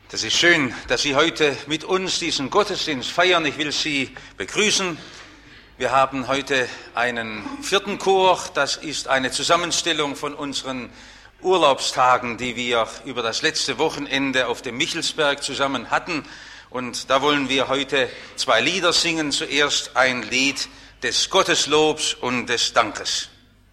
Das ist schön, dass Sie heute mit uns diesen Gottesdienst feiern. Ich will Sie begrüßen. Wir haben heute einen vierten Chor. Das ist eine Zusammenstellung von unseren Urlaubstagen, die wir über das letzte Wochenende auf dem Michelsberg zusammen hatten. Und da wollen wir heute 2 Lieder singen. Zuerst ein Lied des Gotteslobs und des Dankes.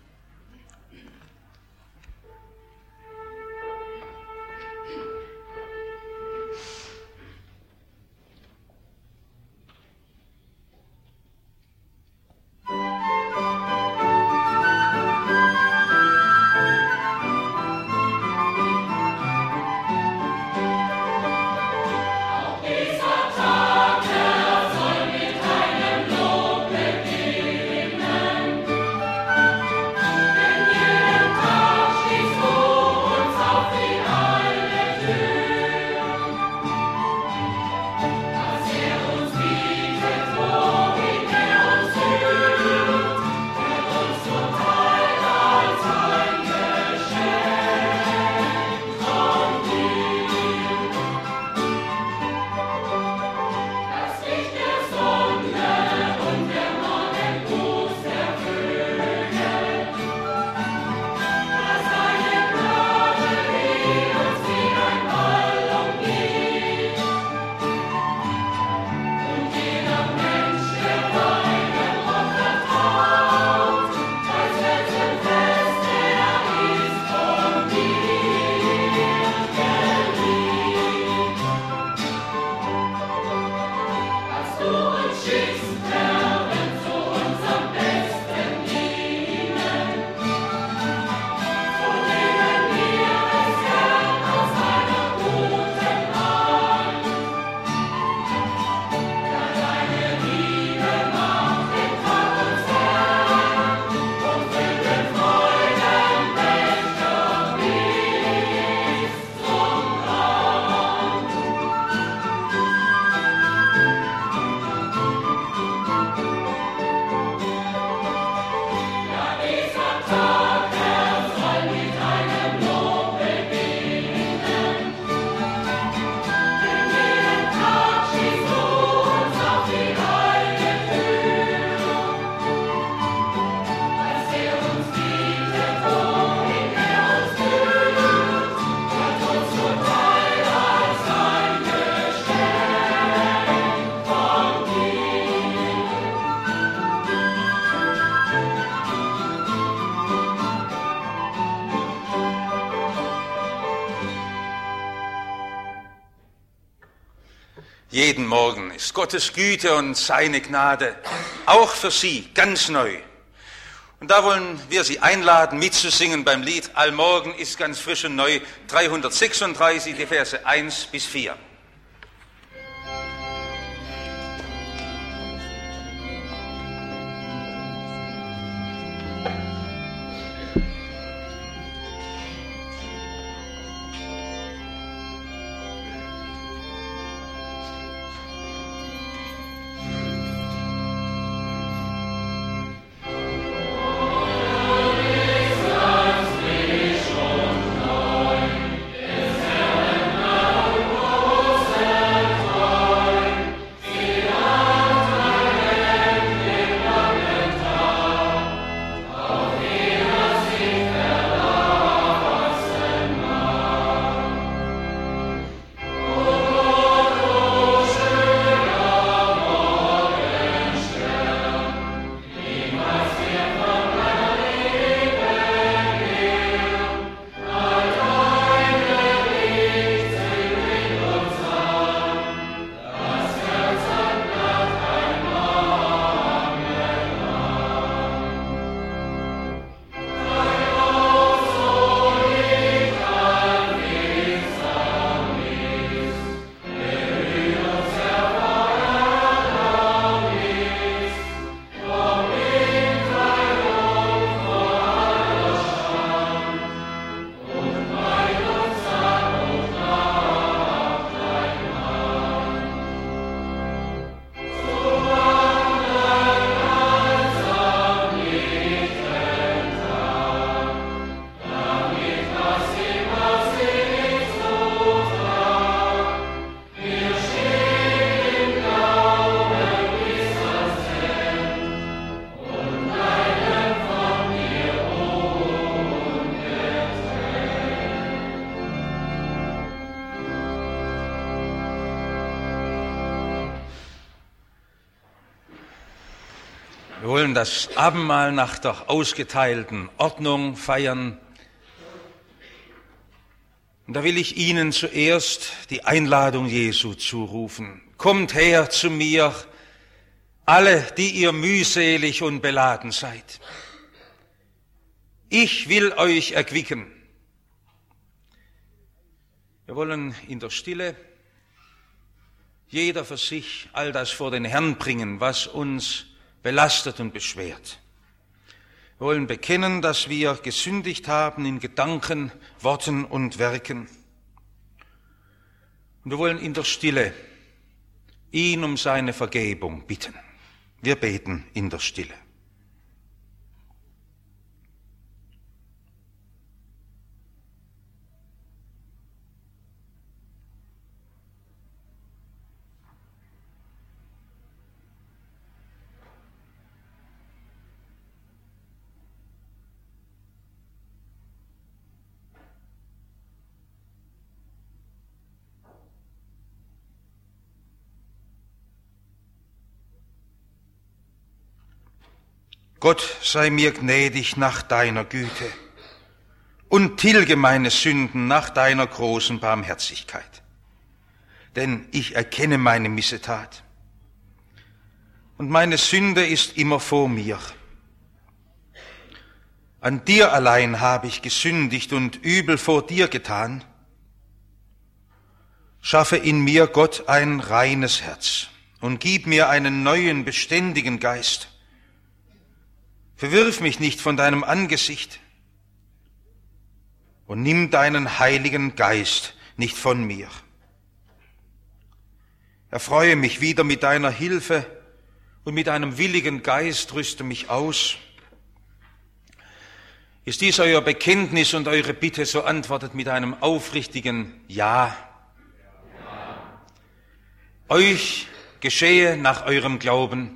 Jeden Morgen ist Gottes Güte und seine Gnade auch für Sie ganz neu. Und da wollen wir Sie einladen, mitzusingen beim Lied Allmorgen ist ganz frisch und neu, 336, die Verse 1 bis 4. Oh Wir wollen das Abendmahl nach der ausgeteilten Ordnung feiern. Und da will ich Ihnen zuerst die Einladung Jesu zurufen. Kommt her zu mir, alle, die ihr mühselig und beladen seid. Ich will euch erquicken. Wir wollen in der Stille jeder für sich all das vor den Herrn bringen, was uns belastet und beschwert. Wir wollen bekennen, dass wir gesündigt haben in Gedanken, Worten und Werken. Und wir wollen in der Stille ihn um seine Vergebung bitten. Wir beten in der Stille. Gott sei mir gnädig nach deiner Güte und tilge meine Sünden nach deiner großen Barmherzigkeit. Denn ich erkenne meine Missetat und meine Sünde ist immer vor mir. An dir allein habe ich gesündigt und übel vor dir getan. Schaffe in mir, Gott, ein reines Herz und gib mir einen neuen, beständigen Geist. Verwirf mich nicht von deinem Angesicht und nimm deinen Heiligen Geist nicht von mir. Erfreue mich wieder mit deiner Hilfe und mit einem willigen Geist rüste mich aus. Ist dies euer Bekenntnis und eure Bitte, so antwortet mit einem aufrichtigen Ja. Ja. Euch geschehe nach eurem Glauben.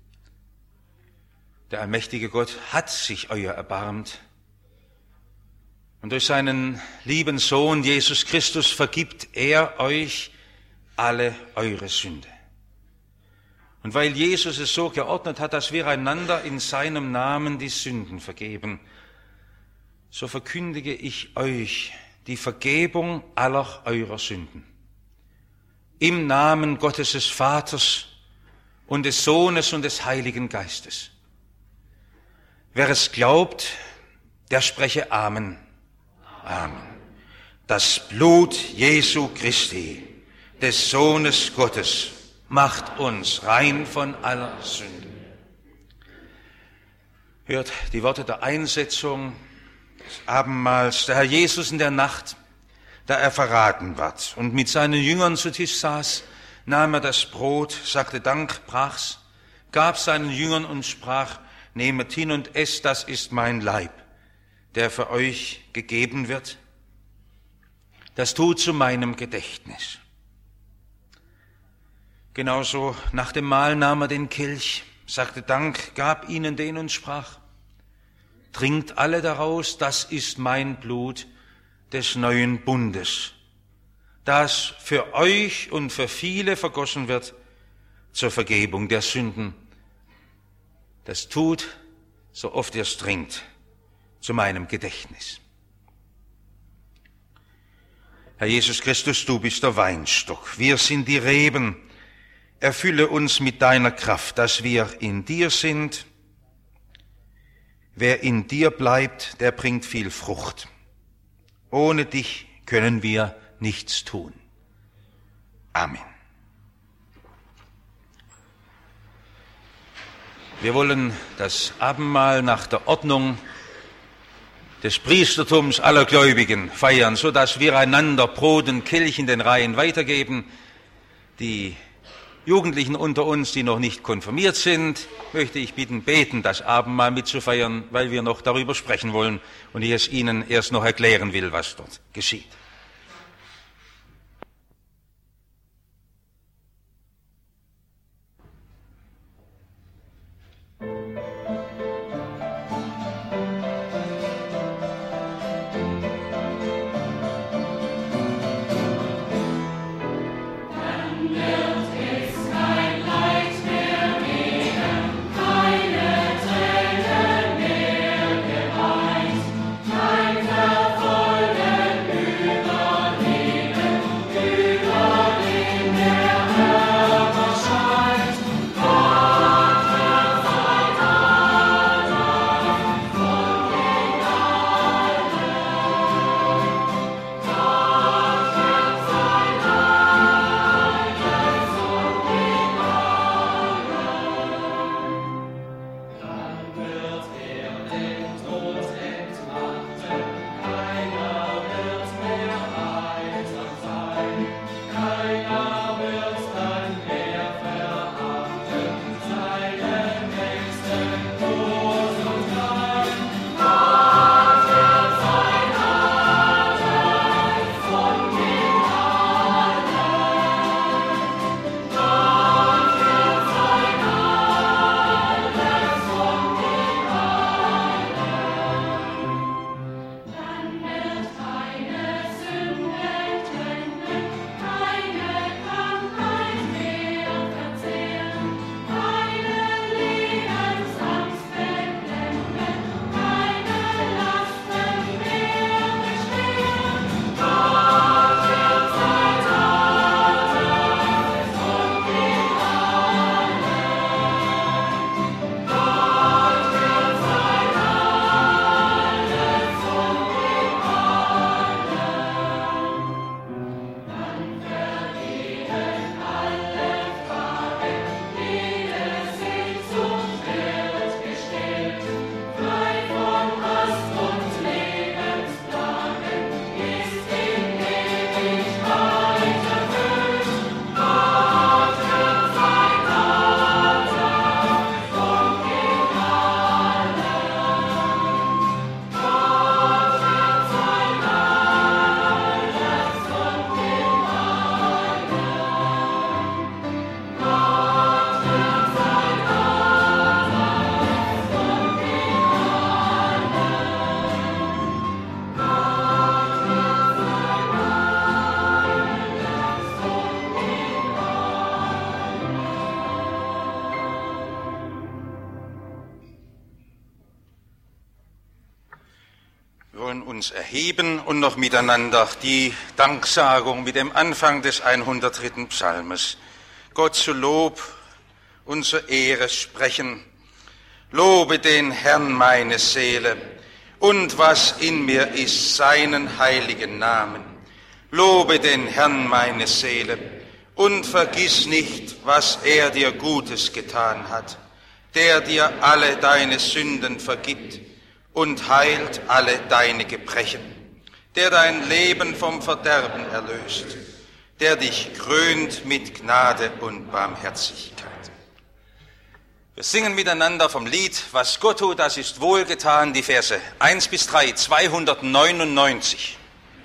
Der allmächtige Gott hat sich euer erbarmt und durch seinen lieben Sohn Jesus Christus vergibt er euch alle eure Sünde. Und weil Jesus es so geordnet hat, dass wir einander in seinem Namen die Sünden vergeben, so verkündige ich euch die Vergebung aller eurer Sünden. Im Namen Gottes des Vaters und des Sohnes und des Heiligen Geistes. Wer es glaubt, der spreche Amen. Amen. Das Blut Jesu Christi, des Sohnes Gottes, macht uns rein von aller Sünde. Hört die Worte der Einsetzung des Abendmahls. Der Herr Jesus in der Nacht, da er verraten ward und mit seinen Jüngern zu Tisch saß, nahm er das Brot, sagte Dank, brach's, gab seinen Jüngern und sprach: Nehmet hin und esst, das ist mein Leib, der für euch gegeben wird. Das tut zu meinem Gedächtnis. Genauso nach dem Mahl nahm er den Kelch, sagte Dank, gab ihnen den und sprach: Trinkt alle daraus, das ist mein Blut des neuen Bundes, das für euch und für viele vergossen wird zur Vergebung der Sünden. Das tut, so oft ihr es trinkt, zu meinem Gedächtnis. Herr Jesus Christus, du bist der Weinstock, wir sind die Reben. Erfülle uns mit deiner Kraft, dass wir in dir sind. Wer in dir bleibt, der bringt viel Frucht. Ohne dich können wir nichts tun. Amen. Wir wollen das Abendmahl nach der Ordnung des Priestertums aller Gläubigen feiern, so dass wir einander Brot und Kelch in den Reihen weitergeben. Die Jugendlichen unter uns, die noch nicht konfirmiert sind, möchte ich bitten, beten, das Abendmahl mitzufeiern, weil wir noch darüber sprechen wollen und ich es Ihnen erst noch erklären will, was dort geschieht. Dann wird es kein Leid mehr geben, keine uns erheben und noch miteinander die Danksagung mit dem Anfang des 103. Psalmes. Gott zu Lob und zur Ehre sprechen. Lobe den Herrn meine Seele und was in mir ist, seinen heiligen Namen. Lobe den Herrn meine Seele und vergiss nicht, was er dir Gutes getan hat, der dir alle deine Sünden vergibt und heilt alle deine Gebrechen, der dein Leben vom Verderben erlöst, der dich krönt mit Gnade und Barmherzigkeit. Wir singen miteinander vom Lied, was Gott tut, das ist wohlgetan, die Verse 1 bis 3, 299.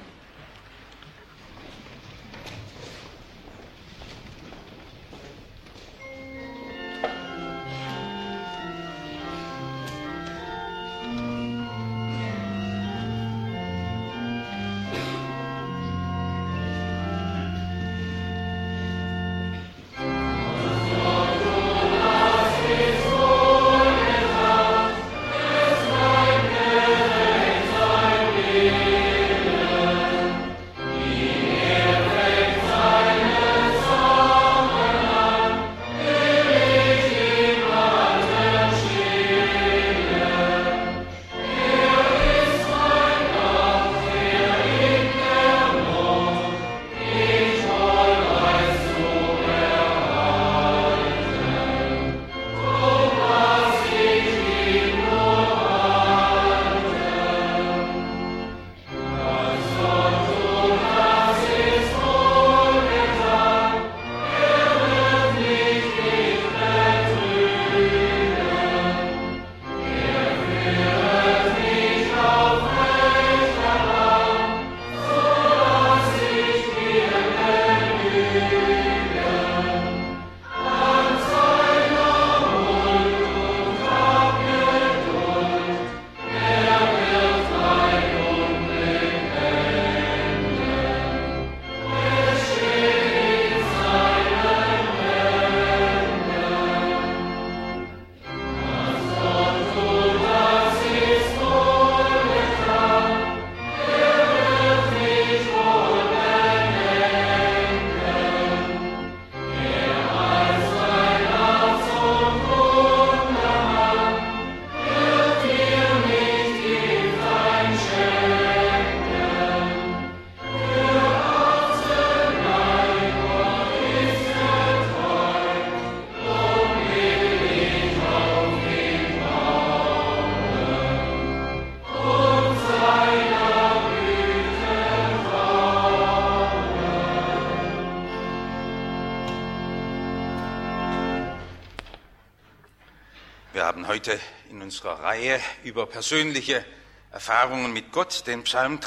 Wir haben heute in unserer Reihe über persönliche Erfahrungen mit Gott den Psalm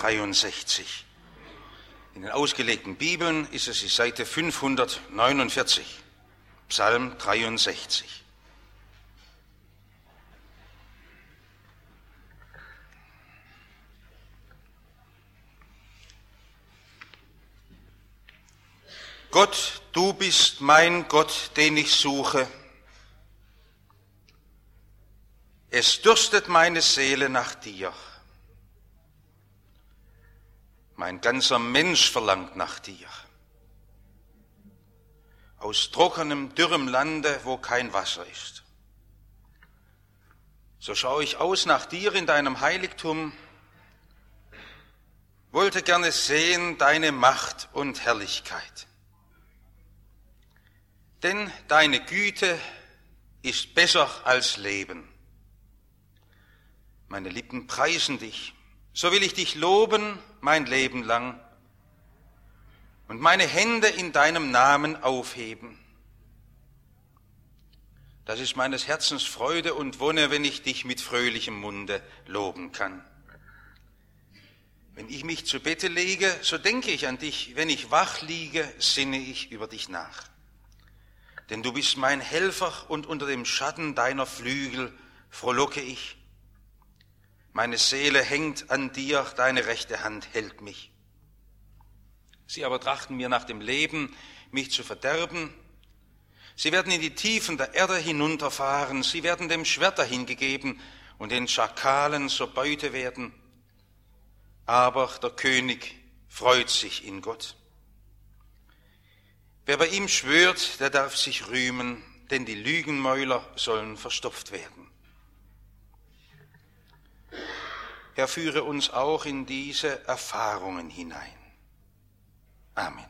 63. In den ausgelegten Bibeln ist es die Seite 549, Psalm 63. Gott, du bist mein Gott, den ich suche. Es dürstet meine Seele nach dir. Mein ganzer Mensch verlangt nach dir. Aus trockenem, dürrem Lande, wo kein Wasser ist. So schaue ich aus nach dir in deinem Heiligtum, wollte gerne sehen deine Macht und Herrlichkeit. Denn deine Güte ist besser als Leben. Meine Lippen preisen dich, so will ich dich loben mein Leben lang und meine Hände in deinem Namen aufheben. Das ist meines Herzens Freude und Wonne, wenn ich dich mit fröhlichem Munde loben kann. Wenn ich mich zu Bette lege, so denke ich an dich, wenn ich wach liege, sinne ich über dich nach. Denn du bist mein Helfer und unter dem Schatten deiner Flügel frohlocke ich. Meine Seele hängt an dir, deine rechte Hand hält mich. Sie aber trachten mir nach dem Leben, mich zu verderben. Sie werden in die Tiefen der Erde hinunterfahren, sie werden dem Schwert dahingegeben und den Schakalen zur Beute werden. aber der König freut sich in Gott. Wer bei ihm schwört, der darf sich rühmen, denn die Lügenmäuler sollen verstopft werden. Herr, führe uns auch in diese Erfahrungen hinein. Amen.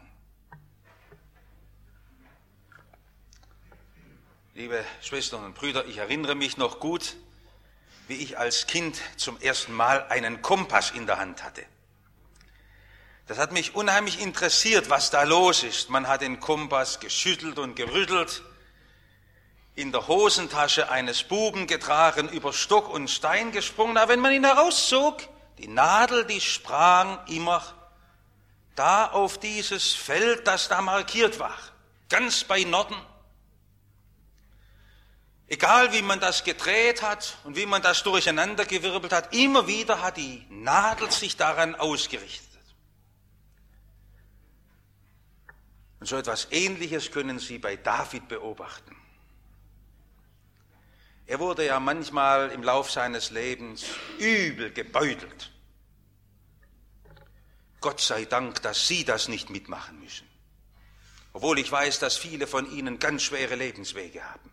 Liebe Schwestern und Brüder, ich erinnere mich noch gut, wie ich als Kind zum ersten Mal einen Kompass in der Hand hatte. Das hat mich unheimlich interessiert, was da los ist. Man hat den Kompass geschüttelt und gerüttelt, in der Hosentasche eines Buben getragen, über Stock und Stein gesprungen. Aber wenn man ihn herauszog, die Nadel, die sprang immer da auf dieses Feld, das da markiert war, ganz bei Norden. Egal wie man das gedreht hat und wie man das durcheinandergewirbelt hat, immer wieder hat die Nadel sich daran ausgerichtet. Und so etwas Ähnliches können Sie bei David beobachten. Er wurde ja manchmal im Lauf seines Lebens übel gebeutelt. Gott sei Dank, dass Sie das nicht mitmachen müssen. Obwohl ich weiß, dass viele von Ihnen ganz schwere Lebenswege haben.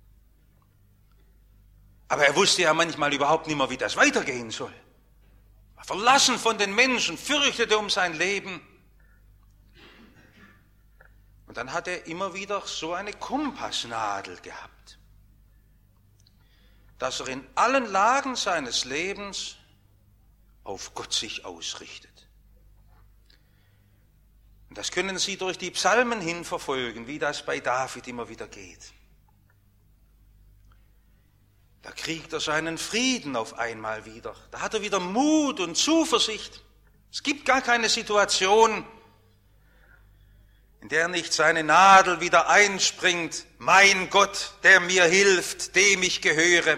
Aber er wusste ja manchmal überhaupt nicht mehr, wie das weitergehen soll. Er war verlassen von den Menschen, fürchtete um sein Leben. Und dann hat er immer wieder so eine Kompassnadel gehabt, dass er in allen Lagen seines Lebens auf Gott sich ausrichtet. Und das können Sie durch die Psalmen hin verfolgen, wie das bei David immer wieder geht. Da kriegt er seinen Frieden auf einmal wieder. Da hat er wieder Mut und Zuversicht. Es gibt gar keine Situation, in der nicht seine Nadel wieder einspringt. Mein Gott, der mir hilft, dem ich gehöre.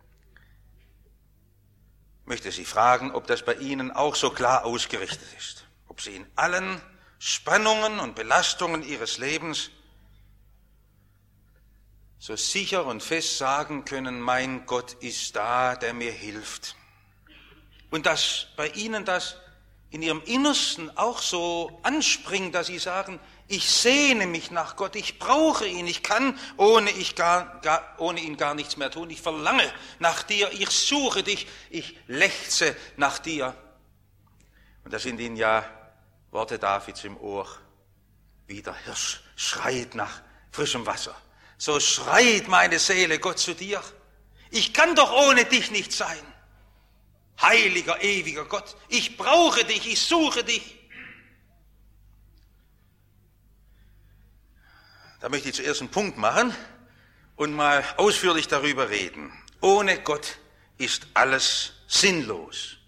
Ich möchte Sie fragen, ob das bei Ihnen auch so klar ausgerichtet ist. Ob Sie in allen Spannungen und Belastungen Ihres Lebens so sicher und fest sagen können, mein Gott ist da, der mir hilft. Und dass bei Ihnen das in Ihrem Innersten auch so anspringt, dass Sie sagen, ich sehne mich nach Gott, ich brauche ihn, ich kann ohne ihn gar nichts mehr tun, ich verlange nach dir, ich suche dich, ich lechze nach dir. Und da sind Ihnen ja Worte Davids im Ohr, wie der Hirsch schreit nach frischem Wasser. So schreit meine Seele Gott zu dir. Ich kann doch ohne dich nicht sein. Heiliger, ewiger Gott, ich brauche dich, ich suche dich. Da möchte ich zuerst einen Punkt machen und mal ausführlich darüber reden. Ohne Gott ist alles sinnlos.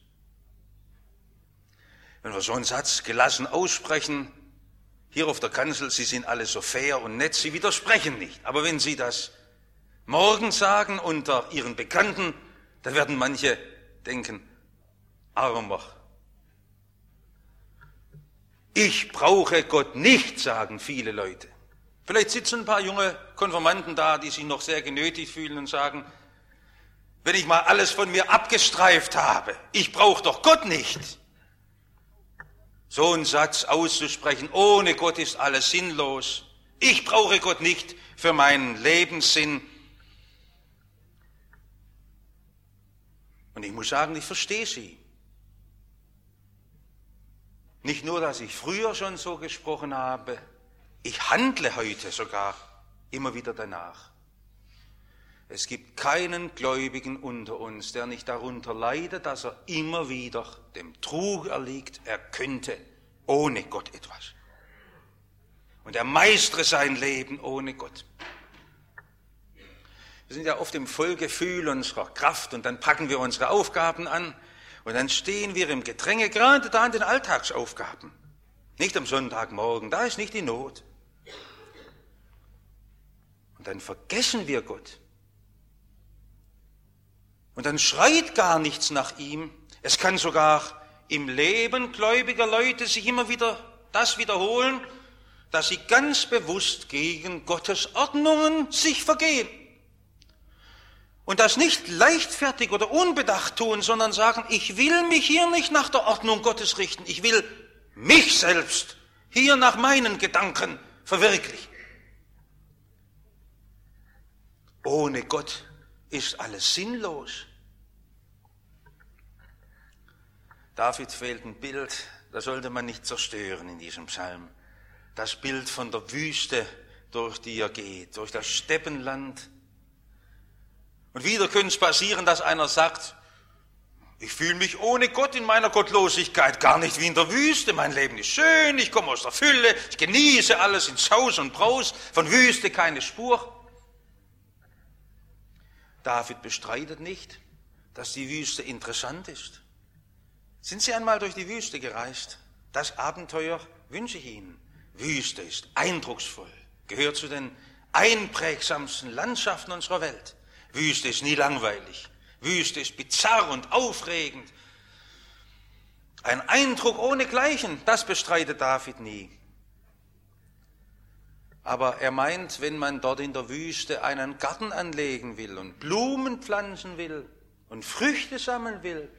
Wenn wir so einen Satz gelassen aussprechen, hier auf der Kanzel, Sie sind alle so fair und nett, Sie widersprechen nicht. Aber wenn Sie das morgen sagen unter Ihren Bekannten, dann werden manche denken, armer. Ich brauche Gott nicht, sagen viele Leute. Vielleicht sitzen ein paar junge Konfirmanden da, die sich noch sehr genötigt fühlen und sagen, wenn ich mal alles von mir abgestreift habe, ich brauche doch Gott nicht. So einen Satz auszusprechen, ohne Gott ist alles sinnlos. Ich brauche Gott nicht für meinen Lebenssinn. Und ich muss sagen, ich verstehe Sie. Nicht nur, dass ich früher schon so gesprochen habe, ich handle heute sogar immer wieder danach. Es gibt keinen Gläubigen unter uns, der nicht darunter leidet, dass er immer wieder dem Trug erliegt, er könnte ohne Gott etwas. Und er meistere sein Leben ohne Gott. Wir sind ja oft im Vollgefühl unserer Kraft und dann packen wir unsere Aufgaben an und dann stehen wir im Gedränge, gerade da an den Alltagsaufgaben. Nicht am Sonntagmorgen, da ist nicht die Not. Und dann vergessen wir Gott. Und dann schreit gar nichts nach ihm. Es kann sogar im Leben gläubiger Leute sich immer wieder das wiederholen, dass sie ganz bewusst gegen Gottes Ordnungen sich vergehen. Und das nicht leichtfertig oder unbedacht tun, sondern sagen, ich will mich hier nicht nach der Ordnung Gottes richten. Ich will mich selbst hier nach meinen Gedanken verwirklichen. Ohne Gott ist alles sinnlos. David fehlt ein Bild, das sollte man nicht zerstören in diesem Psalm. Das Bild von der Wüste, durch die er geht, durch das Steppenland. Und wieder könnte es passieren, dass einer sagt, ich fühle mich ohne Gott in meiner Gottlosigkeit gar nicht wie in der Wüste. Mein Leben ist schön, ich komme aus der Fülle, ich genieße alles in Saus und Braus, von Wüste keine Spur. David bestreitet nicht, dass die Wüste interessant ist. Sind Sie einmal durch die Wüste gereist? Das Abenteuer wünsche ich Ihnen. Wüste ist eindrucksvoll, gehört zu den einprägsamsten Landschaften unserer Welt. Wüste ist nie langweilig. Wüste ist bizarr und aufregend. Ein Eindruck ohnegleichen, das bestreitet David nie. Aber er meint, wenn man dort in der Wüste einen Garten anlegen will und Blumen pflanzen will und Früchte sammeln will,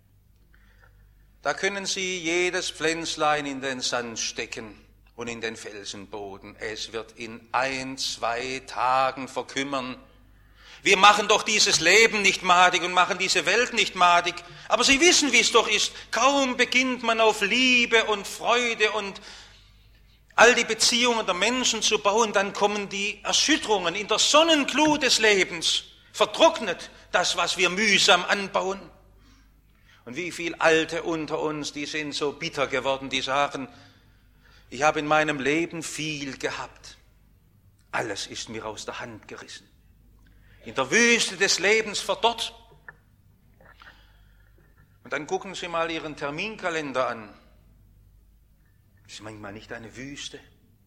da können Sie jedes Pflänzlein in den Sand stecken und in den Felsenboden. Es wird in 1-2 Tagen verkümmern. Wir machen doch dieses Leben nicht madig und machen diese Welt nicht madig. Aber Sie wissen, wie es doch ist. Kaum beginnt man auf Liebe und Freude und all die Beziehungen der Menschen zu bauen, dann kommen die Erschütterungen in der Sonnenglut des Lebens. Vertrocknet das, was wir mühsam anbauen. Und wie viele Alte unter uns, die sind so bitter geworden, die sagen, ich habe in meinem Leben viel gehabt. Alles ist mir aus der Hand gerissen. In der Wüste des Lebens verdorrt. Und dann gucken Sie mal Ihren Terminkalender an. Ist manchmal nicht eine Wüste?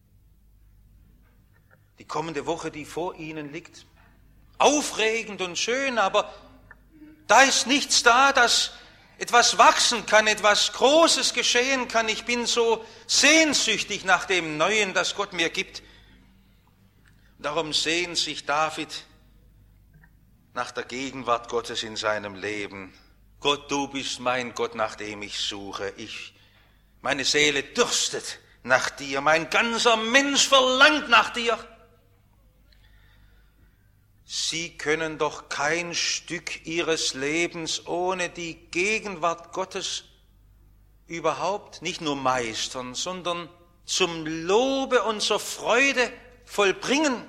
Die kommende Woche, die vor Ihnen liegt, aufregend und schön, aber da ist nichts da, dass etwas wachsen kann, etwas Großes geschehen kann. Ich bin so sehnsüchtig nach dem Neuen, das Gott mir gibt. Darum sehnt sich David nach der Gegenwart Gottes in seinem Leben. Gott, du bist mein Gott, nach dem ich suche. Meine Seele dürstet nach dir, mein ganzer Mensch verlangt nach dir. Sie können doch kein Stück ihres Lebens ohne die Gegenwart Gottes überhaupt nicht nur meistern, sondern zum Lobe und zur Freude vollbringen.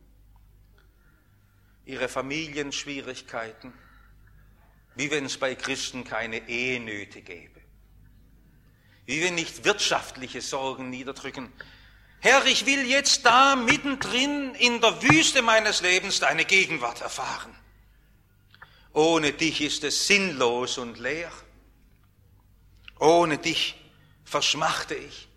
Ihre Familienschwierigkeiten, wie wenn es bei Christen keine Ehenöte gäbe, wie wenn nicht wirtschaftliche Sorgen niederdrücken. Herr, ich will jetzt da mittendrin in der Wüste meines Lebens deine Gegenwart erfahren. Ohne dich ist es sinnlos und leer. Ohne dich verschmachte ich.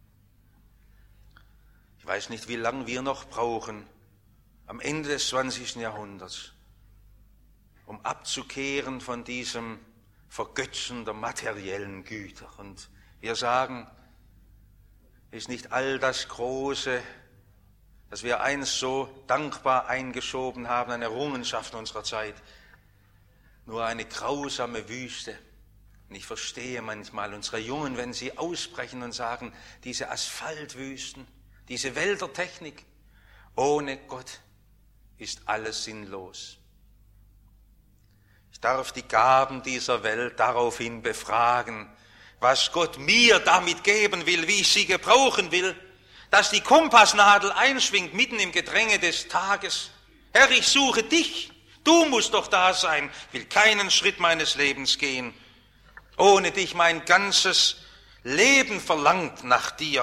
Ich weiß nicht, wie lange wir noch brauchen, am Ende des 20. Jahrhunderts, um abzukehren von diesem Vergötzen der materiellen Güter. Und wir sagen, ist nicht all das Große, das wir einst so dankbar eingeschoben haben, eine Errungenschaft unserer Zeit, nur eine grausame Wüste. Und ich verstehe manchmal unsere Jungen, wenn sie ausbrechen und sagen, diese Asphaltwüsten, diese Wäldertechnik, ohne Gott ist alles sinnlos. Ich darf die Gaben dieser Welt daraufhin befragen, was Gott mir damit geben will, wie ich sie gebrauchen will, dass die Kompassnadel einschwingt mitten im Gedränge des Tages. Herr, ich suche dich, du musst doch da sein, will keinen Schritt meines Lebens gehen. Ohne dich mein ganzes Leben verlangt nach dir.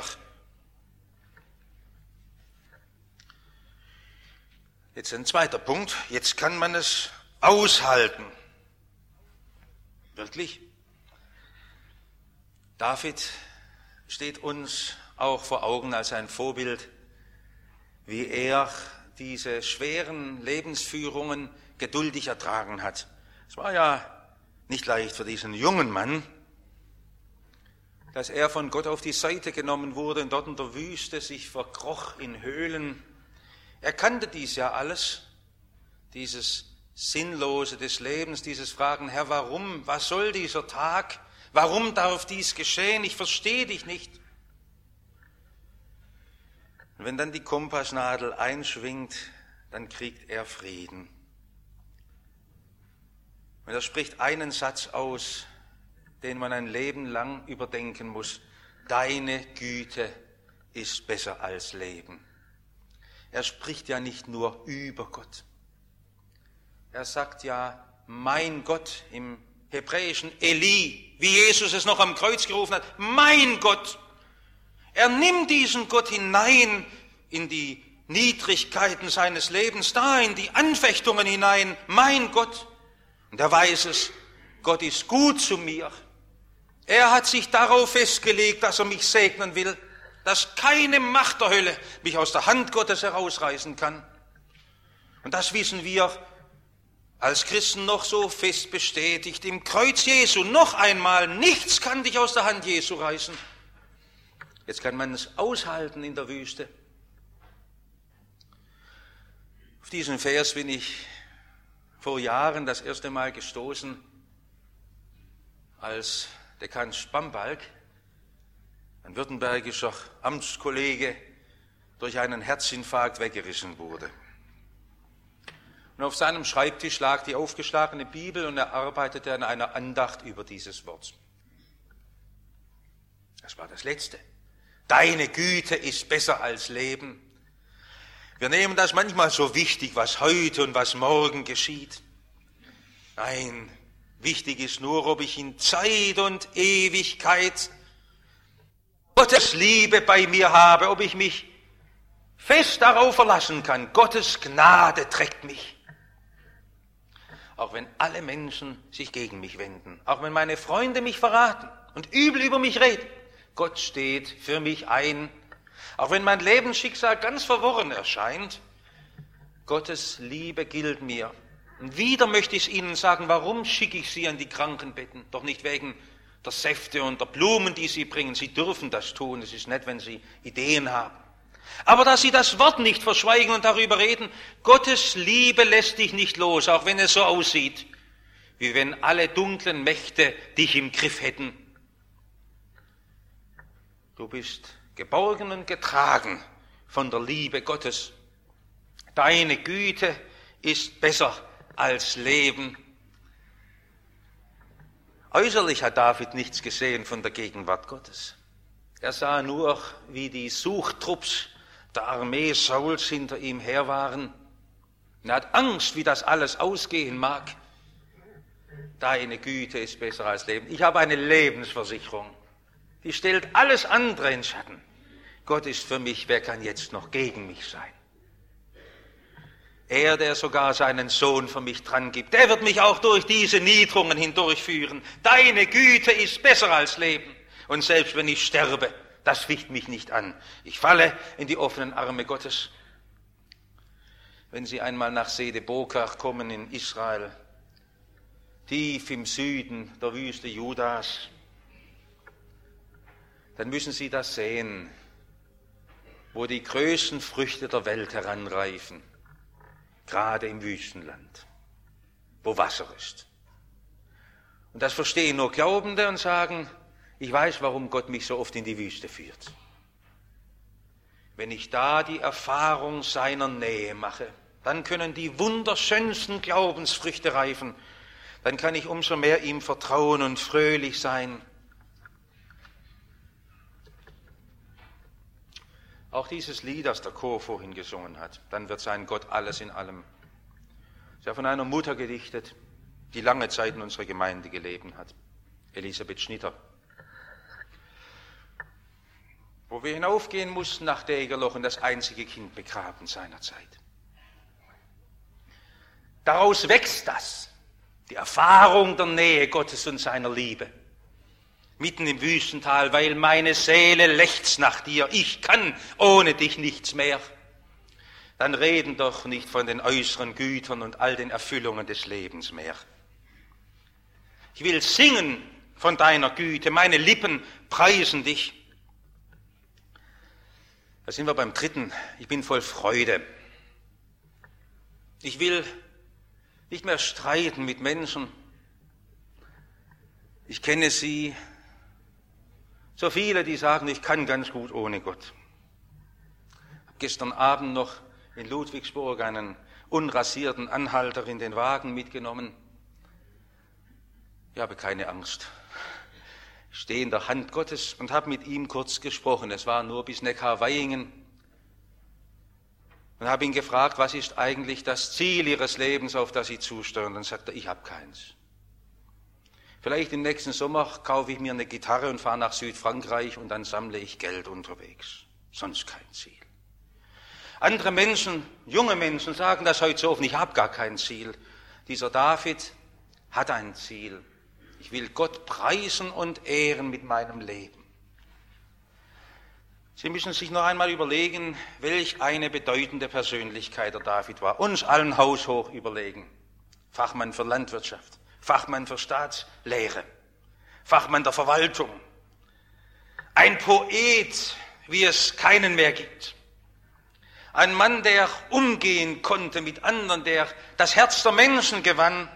Jetzt ein zweiter Punkt, jetzt kann man es aushalten. Wirklich? David steht uns auch vor Augen als ein Vorbild, wie er diese schweren Lebensführungen geduldig ertragen hat. Es war ja nicht leicht für diesen jungen Mann, dass er von Gott auf die Seite genommen wurde und dort in der Wüste sich verkroch in Höhlen. Er kannte dies ja alles, dieses Sinnlose des Lebens, dieses Fragen, Herr, warum, was soll dieser Tag? Warum darf dies geschehen? Ich verstehe dich nicht. Und wenn dann die Kompassnadel einschwingt, dann kriegt er Frieden. Und er spricht einen Satz aus, den man ein Leben lang überdenken muss. Deine Güte ist besser als Leben. Er spricht ja nicht nur über Gott. Er sagt ja, mein Gott, im Hebräischen Eli, wie Jesus es noch am Kreuz gerufen hat, mein Gott. Er nimmt diesen Gott hinein in die Niedrigkeiten seines Lebens, da in die Anfechtungen hinein, mein Gott. Und er weiß es, Gott ist gut zu mir. Er hat sich darauf festgelegt, dass er mich segnen will, dass keine Macht der Hölle mich aus der Hand Gottes herausreißen kann. Und das wissen wir als Christen noch so fest bestätigt im Kreuz Jesu. Noch einmal, nichts kann dich aus der Hand Jesu reißen. Jetzt kann man es aushalten in der Wüste. Auf diesen Vers bin ich vor Jahren das erste Mal gestoßen, als Dekan Spambalg, ein württembergischer Amtskollege, durch einen Herzinfarkt weggerissen wurde. Und auf seinem Schreibtisch lag die aufgeschlagene Bibel und er arbeitete an einer Andacht über dieses Wort. Das war das Letzte. Deine Güte ist besser als Leben. Wir nehmen das manchmal so wichtig, was heute und was morgen geschieht. Nein, wichtig ist nur, ob ich in Zeit und Ewigkeit Gottes Liebe bei mir habe, ob ich mich fest darauf verlassen kann. Gottes Gnade trägt mich. Auch wenn alle Menschen sich gegen mich wenden, auch wenn meine Freunde mich verraten und übel über mich reden, Gott steht für mich ein. Auch wenn mein Lebensschicksal ganz verworren erscheint, Gottes Liebe gilt mir. Und wieder möchte ich Ihnen sagen, warum schicke ich Sie an die Krankenbetten? Doch nicht wegen der Säfte und der Blumen, die Sie bringen. Sie dürfen das tun, es ist nett, wenn Sie Ideen haben. Aber dass Sie das Wort nicht verschweigen und darüber reden, Gottes Liebe lässt dich nicht los, auch wenn es so aussieht, wie wenn alle dunklen Mächte dich im Griff hätten. Du bist geborgen und getragen von der Liebe Gottes. Deine Güte ist besser als Leben. Äußerlich hat David nichts gesehen von der Gegenwart Gottes. Er sah nur, wie die Suchtrupps der Armee Sauls hinter ihm her waren. Er hat Angst, wie das alles ausgehen mag. Deine Güte ist besser als Leben. Ich habe eine Lebensversicherung. Die stellt alles andere in Schatten. Gott ist für mich, wer kann jetzt noch gegen mich sein? Er, der sogar seinen Sohn für mich dran gibt, der wird mich auch durch diese Niederungen hindurchführen. Deine Güte ist besser als Leben. Und selbst wenn ich sterbe, das ficht mich nicht an. Ich falle in die offenen Arme Gottes. Wenn Sie einmal nach Sede Bokar kommen in Israel, tief im Süden der Wüste Judas, dann müssen Sie das sehen, wo die größten Früchte der Welt heranreifen, gerade im Wüstenland, wo Wasser ist. Und das verstehen nur Glaubende und sagen, ich weiß, warum Gott mich so oft in die Wüste führt. Wenn ich da die Erfahrung seiner Nähe mache, dann können die wunderschönsten Glaubensfrüchte reifen. Dann kann ich umso mehr ihm vertrauen und fröhlich sein. Auch dieses Lied, das der Chor vorhin gesungen hat, dann wird sein Gott alles in allem. Es ist ja von einer Mutter gedichtet, die lange Zeit in unserer Gemeinde gelebt hat, Elisabeth Schnitter. Wo wir hinaufgehen mussten nach Degerloch und das einzige Kind begraben seinerzeit. Daraus wächst das, die Erfahrung der Nähe Gottes und seiner Liebe. Mitten im Wüstental, weil meine Seele lechzt nach dir, ich kann ohne dich nichts mehr. Dann reden doch nicht von den äußeren Gütern und all den Erfüllungen des Lebens mehr. Ich will singen von deiner Güte, meine Lippen preisen dich. Da sind wir beim dritten. Ich bin voll Freude. Ich will nicht mehr streiten mit Menschen. Ich kenne sie, so viele, die sagen, ich kann ganz gut ohne Gott. Ich habe gestern Abend noch in Ludwigsburg einen unrasierten Anhalter in den Wagen mitgenommen. Ich habe keine Angst. Ich stehe in der Hand Gottes und habe mit ihm kurz gesprochen. Es war nur bis Neckar-Vaihingen. Und habe ihn gefragt, was ist eigentlich das Ziel Ihres Lebens, auf das Sie zusteuern? Und dann sagt er, ich habe keins. Vielleicht im nächsten Sommer kaufe ich mir eine Gitarre und fahre nach Südfrankreich und dann sammle ich Geld unterwegs. Sonst kein Ziel. Andere Menschen, junge Menschen, sagen das heute so oft, ich habe gar kein Ziel. Dieser David hat ein Ziel. Ich will Gott preisen und ehren mit meinem Leben. Sie müssen sich noch einmal überlegen, welch eine bedeutende Persönlichkeit der David war. Uns allen haushoch überlegen. Fachmann für Landwirtschaft, Fachmann für Staatslehre, Fachmann der Verwaltung. Ein Poet, wie es keinen mehr gibt. Ein Mann, der umgehen konnte mit anderen, der das Herz der Menschen gewann.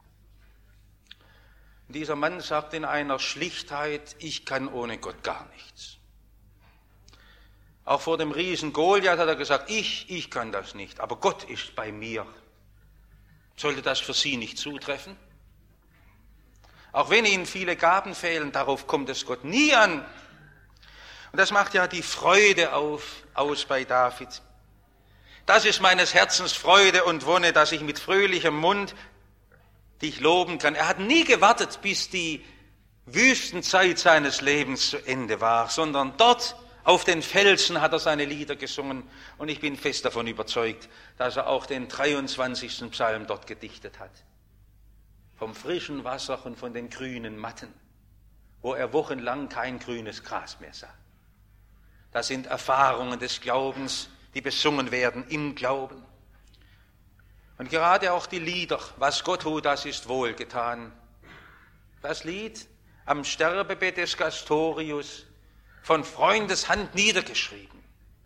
Dieser Mann sagt in einer Schlichtheit, ich kann ohne Gott gar nichts. Auch vor dem Riesen Goliath hat er gesagt, ich kann das nicht, aber Gott ist bei mir. Sollte das für Sie nicht zutreffen? Auch wenn Ihnen viele Gaben fehlen, darauf kommt es Gott nie an. Und das macht ja die Freude aus bei David. Das ist meines Herzens Freude und Wonne, dass ich mit fröhlichem Mund dich loben kann. Er hat nie gewartet, bis die Wüstenzeit seines Lebens zu Ende war, sondern dort auf den Felsen hat er seine Lieder gesungen. Und ich bin fest davon überzeugt, dass er auch den 23. Psalm dort gedichtet hat. Vom frischen Wasser und von den grünen Matten, wo er wochenlang kein grünes Gras mehr sah. Das sind Erfahrungen des Glaubens, die besungen werden im Glauben. Und gerade auch die Lieder, was Gott tut, das ist wohlgetan. Das Lied am Sterbebett des Gastorius, von Freundes Hand niedergeschrieben.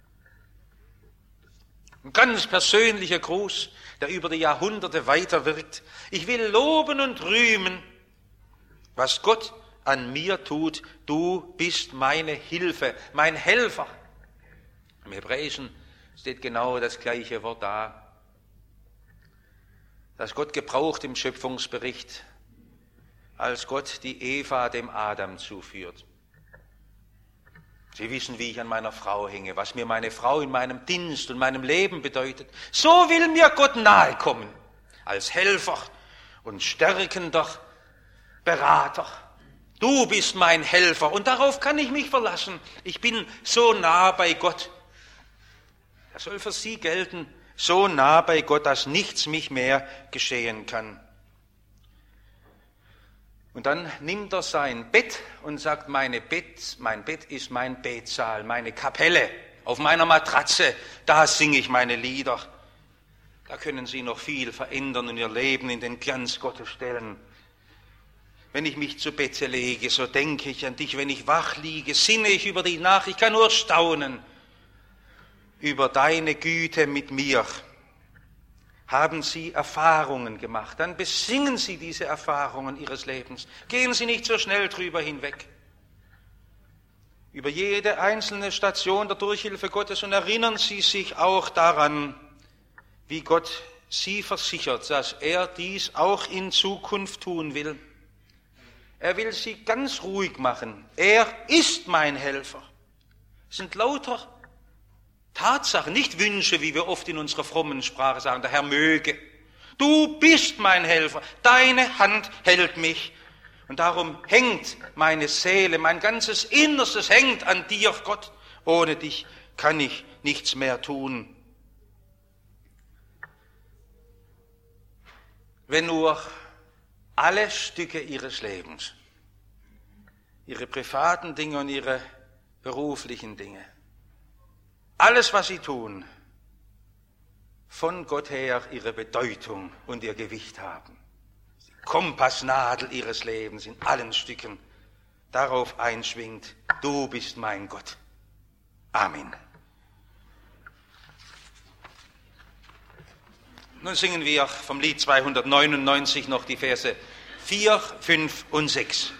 Ein ganz persönlicher Gruß, der über die Jahrhunderte weiterwirkt. Ich will loben und rühmen, was Gott an mir tut. Du bist meine Hilfe, mein Helfer. Im Hebräischen steht genau das gleiche Wort da, das Gott gebraucht im Schöpfungsbericht, als Gott die Eva dem Adam zuführt. Sie wissen, wie ich an meiner Frau hänge, was mir meine Frau in meinem Dienst und meinem Leben bedeutet. So will mir Gott nahe kommen, als Helfer und stärkender Berater. Du bist mein Helfer und darauf kann ich mich verlassen. Ich bin so nah bei Gott. Das soll für Sie gelten, so nah bei Gott, dass nichts mich mehr geschehen kann. Und dann nimmt er sein Bett und sagt, mein Bett ist mein Betsaal, meine Kapelle. Auf meiner Matratze, da singe ich meine Lieder. Da können Sie noch viel verändern und Ihr Leben in den Glanz Gottes stellen. Wenn ich mich zu Bette lege, so denke ich an dich. Wenn ich wach liege, sinne ich über dich nach. Ich kann nur staunen über deine Güte mit mir. Haben Sie Erfahrungen gemacht, dann besingen Sie diese Erfahrungen Ihres Lebens. Gehen Sie nicht so schnell drüber hinweg. Über jede einzelne Station der Durchhilfe Gottes und erinnern Sie sich auch daran, wie Gott Sie versichert, dass er dies auch in Zukunft tun will. Er will Sie ganz ruhig machen. Er ist mein Helfer. Es sind lauter Tatsachen, nicht Wünsche, wie wir oft in unserer frommen Sprache sagen, der Herr möge. Du bist mein Helfer, deine Hand hält mich. Und darum hängt meine Seele, mein ganzes Innerstes hängt an dir, Gott. Ohne dich kann ich nichts mehr tun. Wenn nur alle Stücke Ihres Lebens, Ihre privaten Dinge und Ihre beruflichen Dinge, alles, was Sie tun, von Gott her ihre Bedeutung und ihr Gewicht haben. Die Kompassnadel Ihres Lebens in allen Stücken darauf einschwingt, du bist mein Gott. Amen. Nun singen wir vom Lied 299 noch die Verse 4, 5 und 6.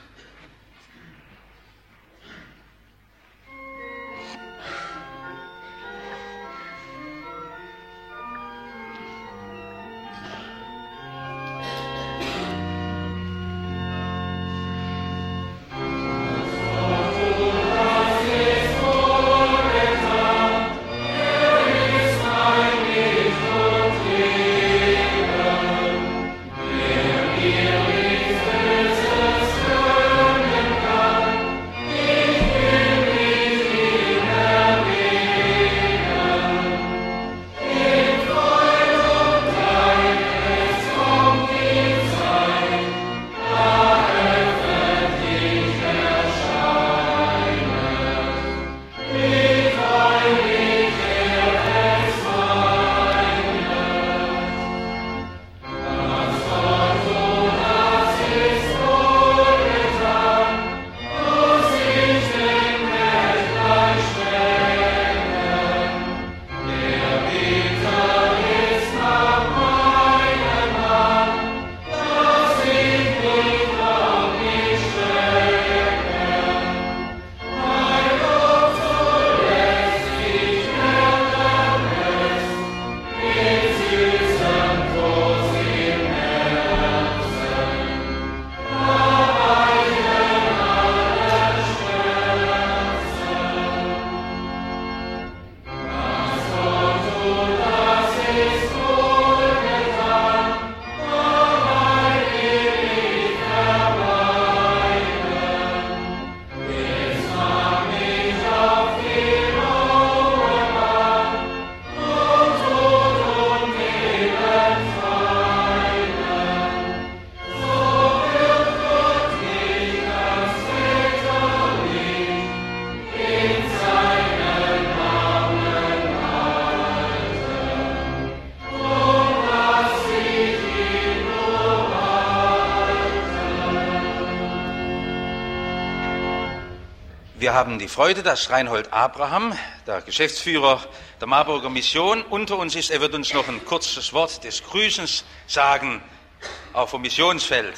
Wir haben die Freude, dass Reinhold Abraham, der Geschäftsführer der Marburger Mission, unter uns ist. Er wird uns noch ein kurzes Wort des Grüßens sagen, auch vom Missionsfeld.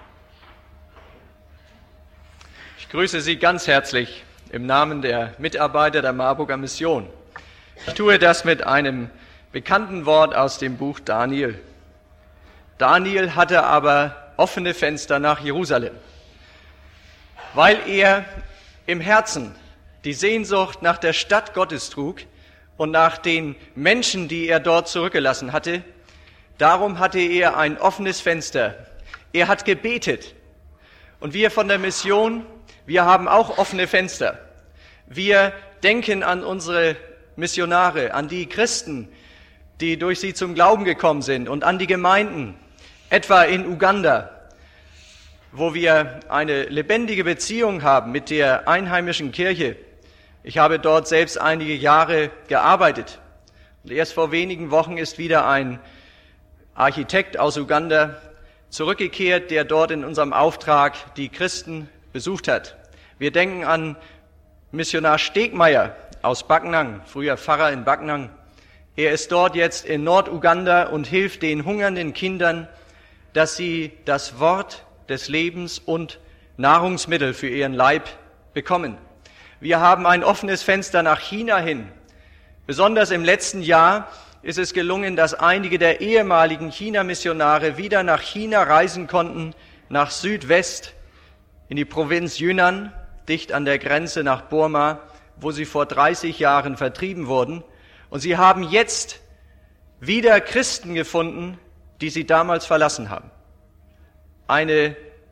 Ich grüße Sie ganz herzlich im Namen der Mitarbeiter der Marburger Mission. Ich tue das mit einem bekannten Wort aus dem Buch Daniel. Daniel hatte aber offene Fenster nach Jerusalem, weil er im Herzen die Sehnsucht nach der Stadt Gottes trug und nach den Menschen, die er dort zurückgelassen hatte. Darum hatte er ein offenes Fenster. Er hat gebetet. Und wir von der Mission, wir haben auch offene Fenster. Wir denken an unsere Missionare, an die Christen, die durch sie zum Glauben gekommen sind, und an die Gemeinden, etwa in Uganda, wo wir eine lebendige Beziehung haben mit der einheimischen Kirche. Ich habe dort selbst einige Jahre gearbeitet. Und erst vor wenigen Wochen ist wieder ein Architekt aus Uganda zurückgekehrt, der dort in unserem Auftrag die Christen besucht hat. Wir denken an Missionar Stegmeier aus Backnang, früher Pfarrer in Backnang. Er ist dort jetzt in Norduganda und hilft den hungernden Kindern, dass sie das Wort des Lebens und Nahrungsmittel für ihren Leib bekommen. Wir haben ein offenes Fenster nach China hin. Besonders im letzten Jahr ist es gelungen, dass einige der ehemaligen China-Missionare wieder nach China reisen konnten, nach Südwest, in die Provinz Yunnan, dicht an der Grenze nach Burma, wo sie vor 30 Jahren vertrieben wurden. Und sie haben jetzt wieder Christen gefunden, die sie damals verlassen haben. Eine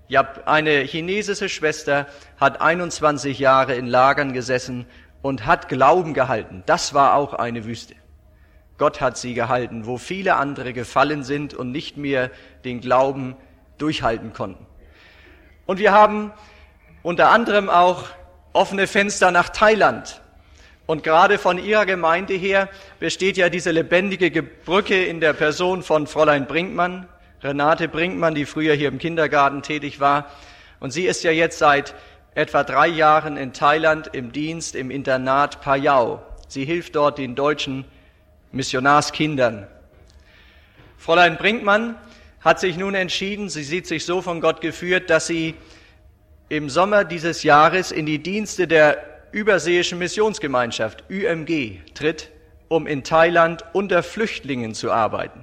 chinesische Schwester hat 21 Jahre in Lagern gesessen und hat Glauben gehalten. Das war auch eine Wüste. Gott hat sie gehalten, wo viele andere gefallen sind und nicht mehr den Glauben durchhalten konnten. Und wir haben unter anderem auch offene Fenster nach Thailand. Und gerade von Ihrer Gemeinde her besteht ja diese lebendige Brücke in der Person von Fräulein Brinkmann, Renate Brinkmann, die früher hier im Kindergarten tätig war. Und sie ist ja jetzt seit etwa 3 Jahren in Thailand im Dienst im Internat Payau. Sie hilft dort den deutschen Missionarskindern. Fräulein Brinkmann hat sich nun entschieden, sie sieht sich so von Gott geführt, dass sie im Sommer dieses Jahres in die Dienste der Überseeischen Missionsgemeinschaft, UMG, tritt, um in Thailand unter Flüchtlingen zu arbeiten.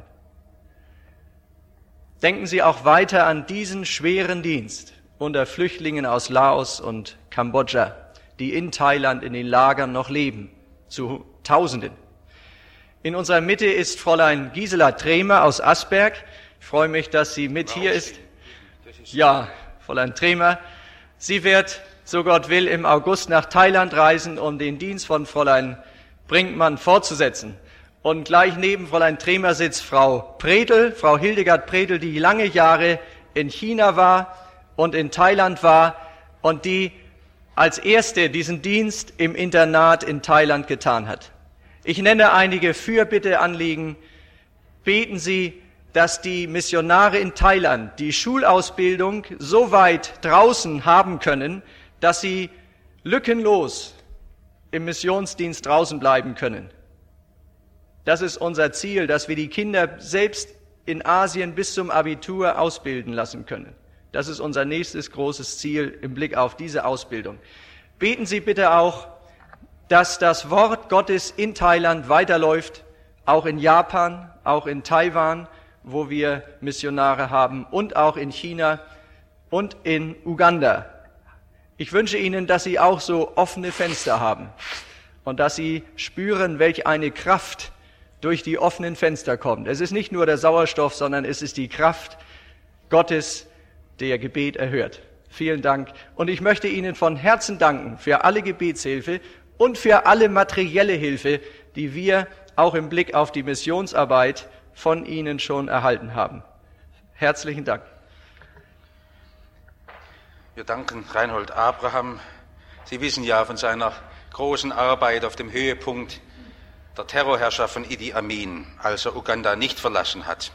Denken Sie auch weiter an diesen schweren Dienst unter Flüchtlingen aus Laos und Kambodscha, die in Thailand in den Lagern noch leben, zu Tausenden. In unserer Mitte ist Fräulein Gisela Tremer aus Asberg. Ich freue mich, dass sie mit hier ist. Ja, Fräulein Tremer. Sie wird, so Gott will, im August nach Thailand reisen, um den Dienst von Fräulein Brinkmann fortzusetzen. Und gleich neben Fräulein Tremer sitzt Frau Predel, Frau Hildegard Predel, die lange Jahre in China war und in Thailand war und die als erste diesen Dienst im Internat in Thailand getan hat. Ich nenne einige Fürbitteanliegen. Beten Sie, dass die Missionare in Thailand die Schulausbildung so weit draußen haben können, dass sie lückenlos im Missionsdienst draußen bleiben können. Das ist unser Ziel, dass wir die Kinder selbst in Asien bis zum Abitur ausbilden lassen können. Das ist unser nächstes großes Ziel im Blick auf diese Ausbildung. Beten Sie bitte auch, dass das Wort Gottes in Thailand weiterläuft, auch in Japan, auch in Taiwan, wo wir Missionare haben, und auch in China und in Uganda. Ich wünsche Ihnen, dass Sie auch so offene Fenster haben und dass Sie spüren, welch eine Kraft durch die offenen Fenster kommt. Es ist nicht nur der Sauerstoff, sondern es ist die Kraft Gottes, der Gebet erhört. Vielen Dank. Und ich möchte Ihnen von Herzen danken für alle Gebetshilfe und für alle materielle Hilfe, die wir auch im Blick auf die Missionsarbeit von Ihnen schon erhalten haben. Herzlichen Dank. Wir danken Reinhold Abraham. Sie wissen ja von seiner großen Arbeit auf dem Höhepunkt der Terrorherrschaft von Idi Amin, als er Uganda nicht verlassen hat.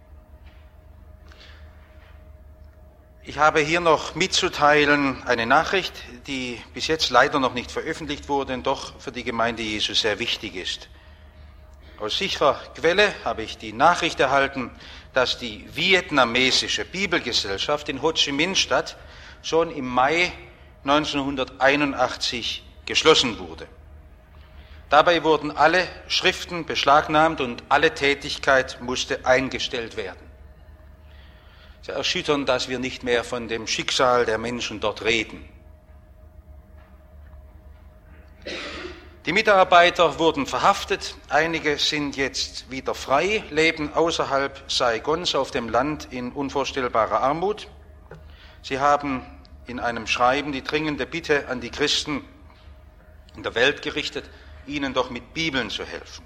Ich habe hier noch mitzuteilen eine Nachricht, die bis jetzt leider noch nicht veröffentlicht wurde und doch für die Gemeinde Jesu sehr wichtig ist. Aus sicherer Quelle habe ich die Nachricht erhalten, dass die vietnamesische Bibelgesellschaft in Ho Chi Minh Stadt schon im Mai 1981 geschlossen wurde. Dabei wurden alle Schriften beschlagnahmt und alle Tätigkeit musste eingestellt werden. Sehr erschütternd, dass wir nicht mehr von dem Schicksal der Menschen dort reden. Die Mitarbeiter wurden verhaftet, einige sind jetzt wieder frei, leben außerhalb Saigons auf dem Land in unvorstellbarer Armut. Sie haben in einem Schreiben die dringende Bitte an die Christen in der Welt gerichtet, ihnen doch mit Bibeln zu helfen.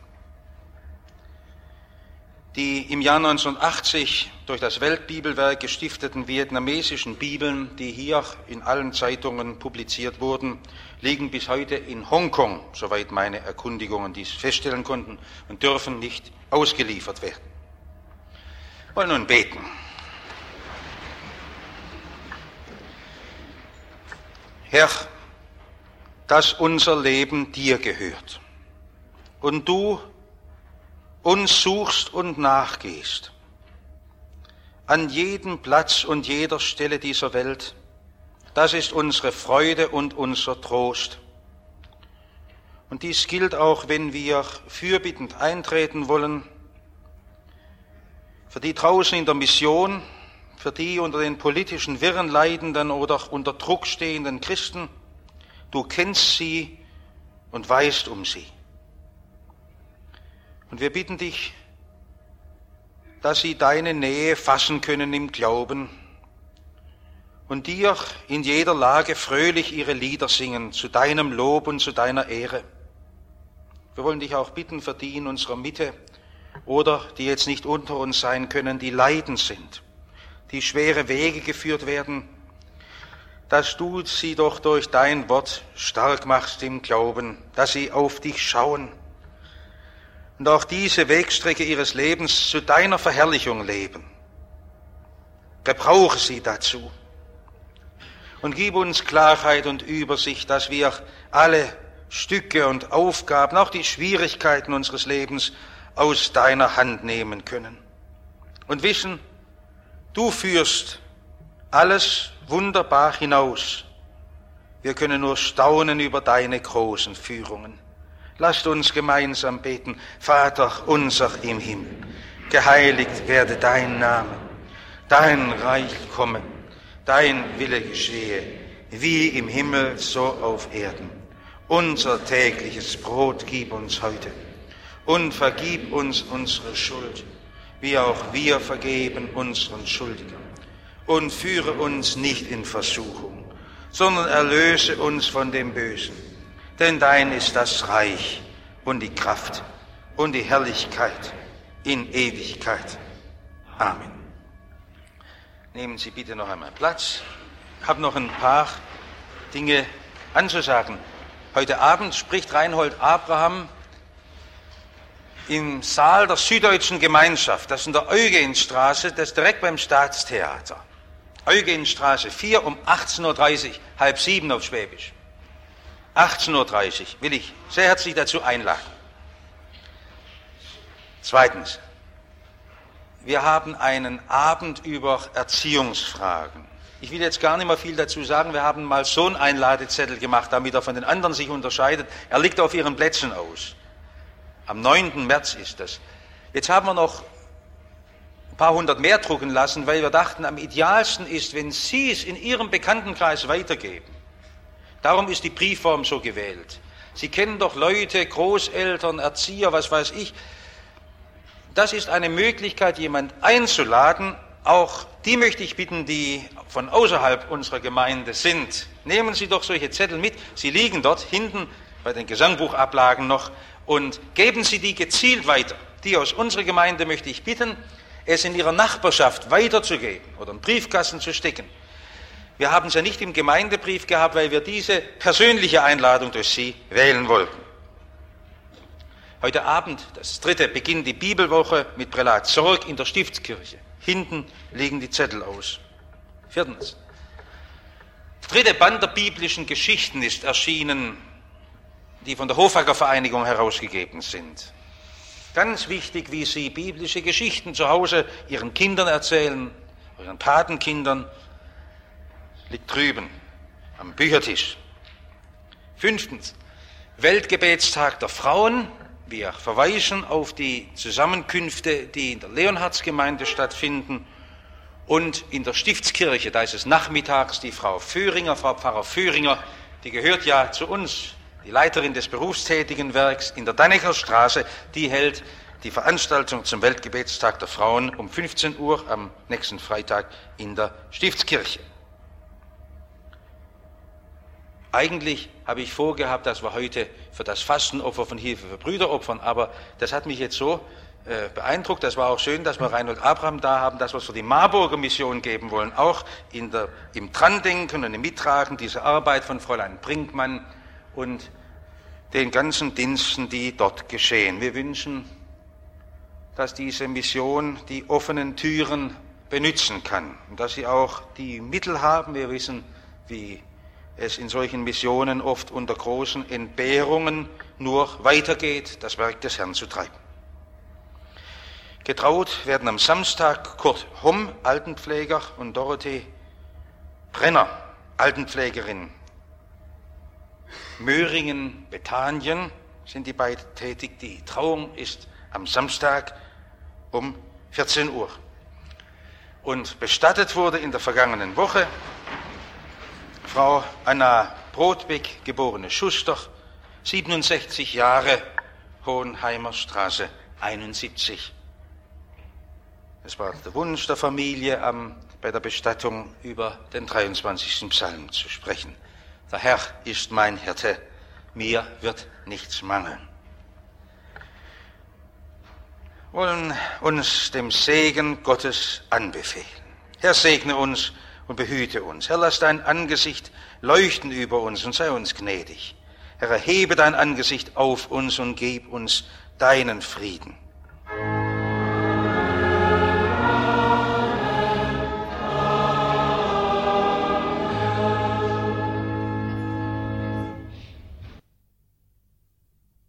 Die im Jahr 1980 durch das Weltbibelwerk gestifteten vietnamesischen Bibeln, die hier in allen Zeitungen publiziert wurden, liegen bis heute in Hongkong, soweit meine Erkundigungen dies feststellen konnten, und dürfen nicht ausgeliefert werden. Wir wollen nun beten. Herr, dass unser Leben dir gehört und du uns suchst und nachgehst, an jedem Platz und jeder Stelle dieser Welt, das ist unsere Freude und unser Trost. Und dies gilt auch, wenn wir fürbittend eintreten wollen, für die draußen in der Mission, für die unter den politischen Wirren leidenden oder unter Druck stehenden Christen. Du kennst sie und weißt um sie. Und wir bitten dich, dass sie deine Nähe fassen können im Glauben und dir in jeder Lage fröhlich ihre Lieder singen, zu deinem Lob und zu deiner Ehre. Wir wollen dich auch bitten für die in unserer Mitte oder die jetzt nicht unter uns sein können, die leidend sind, die schwere Wege geführt werden, dass du sie doch durch dein Wort stark machst im Glauben, dass sie auf dich schauen und auch diese Wegstrecke ihres Lebens zu deiner Verherrlichung leben. Gebrauche sie dazu und gib uns Klarheit und Übersicht, dass wir alle Stücke und Aufgaben, auch die Schwierigkeiten unseres Lebens aus deiner Hand nehmen können. und wissen, du führst alles wunderbar hinaus. Wir können nur staunen über deine großen Führungen. Lasst uns gemeinsam beten. Vater unser im Himmel, geheiligt werde dein Name, dein Reich komme, dein Wille geschehe, wie im Himmel so auf Erden. Unser tägliches Brot gib uns heute und vergib uns unsere Schuld, wie auch wir vergeben unseren Schuldigen. Und führe uns nicht in Versuchung, sondern erlöse uns von dem Bösen. Denn dein ist das Reich und die Kraft und die Herrlichkeit in Ewigkeit. Amen. Nehmen Sie bitte noch einmal Platz. Ich habe noch ein paar Dinge anzusagen. Heute Abend spricht Reinhold Abraham im Saal der Süddeutschen Gemeinschaft, das ist in der Eugenstraße, das ist direkt beim Staatstheater. Eugenstraße 4 um 18.30 Uhr, 6:30 auf Schwäbisch. 18.30 Uhr will ich sehr herzlich dazu einladen. Zweitens, wir haben einen Abend über Erziehungsfragen. Ich will jetzt gar nicht mehr viel dazu sagen, wir haben mal so einen Einladezettel gemacht, damit er von den anderen sich unterscheidet. Er liegt auf Ihren Plätzen aus. Am 9. März ist das. Jetzt haben wir noch ein paar hundert mehr drucken lassen, weil wir dachten, am idealsten ist, wenn Sie es in Ihrem Bekanntenkreis weitergeben. Darum ist die Briefform so gewählt. Sie kennen doch Leute, Großeltern, Erzieher, was weiß ich. Das ist eine Möglichkeit, jemand einzuladen. Auch die möchte ich bitten, die von außerhalb unserer Gemeinde sind. Nehmen Sie doch solche Zettel mit. Sie liegen dort hinten bei den Gesangbuchablagen noch und geben Sie die gezielt weiter. Die aus unserer Gemeinde möchte ich bitten, es in ihrer Nachbarschaft weiterzugeben oder einen Briefkasten zu stecken. Wir haben es ja nicht im Gemeindebrief gehabt, weil wir diese persönliche Einladung durch Sie wählen wollten. Heute Abend, das 3., beginnt die Bibelwoche mit Prälat Sorg in der Stiftskirche. Hinten liegen die Zettel aus. 4. Der 3. Band der biblischen Geschichten ist erschienen, die von der Hofacker Vereinigung herausgegeben sind. Ganz wichtig, wie Sie biblische Geschichten zu Hause Ihren Kindern erzählen, Ihren Patenkindern, liegt drüben am Büchertisch. 5. Weltgebetstag der Frauen. Wir verweisen auf die Zusammenkünfte, die in der Leonhardsgemeinde stattfinden und in der Stiftskirche. Da ist es nachmittags die Frau Föhringer, Frau Pfarrer Föhringer, die gehört ja zu uns, die Leiterin des Berufstätigenwerks in der Dannecker Straße, die hält die Veranstaltung zum Weltgebetstag der Frauen um 15 Uhr am nächsten Freitag in der Stiftskirche. Eigentlich habe ich vorgehabt, dass wir heute für das Fastenopfer von Hilfe für Brüder opfern, aber das hat mich jetzt so beeindruckt, das war auch schön, dass wir Reinhold Abraham da haben, dass wir es für die Marburger Mission geben wollen, auch im Drandenken und im Mittragen dieser Arbeit von Fräulein Brinkmann und den ganzen Diensten, die dort geschehen. Wir wünschen, dass diese Mission die offenen Türen benützen kann und dass sie auch die Mittel haben. Wir wissen, wie es in solchen Missionen oft unter großen Entbehrungen nur weitergeht, das Werk des Herrn zu treiben. Getraut werden am Samstag Kurt Homm, Altenpfleger, und Dorothee Brenner, Altenpflegerin. Möhringen, Bethanien sind die beiden tätig. Die Trauung ist am Samstag um 14 Uhr. Und bestattet wurde in der vergangenen Woche Frau Anna Brodbeck, geborene Schuster, 67 Jahre, Hohenheimer Straße 71. Es war der Wunsch der Familie, bei der Bestattung über den 23. Psalm zu sprechen. Der Herr ist mein Hirte, mir wird nichts mangeln. Wir wollen uns dem Segen Gottes anbefehlen. Herr, segne uns und behüte uns. Herr, lass dein Angesicht leuchten über uns und sei uns gnädig. Herr, erhebe dein Angesicht auf uns und gib uns deinen Frieden.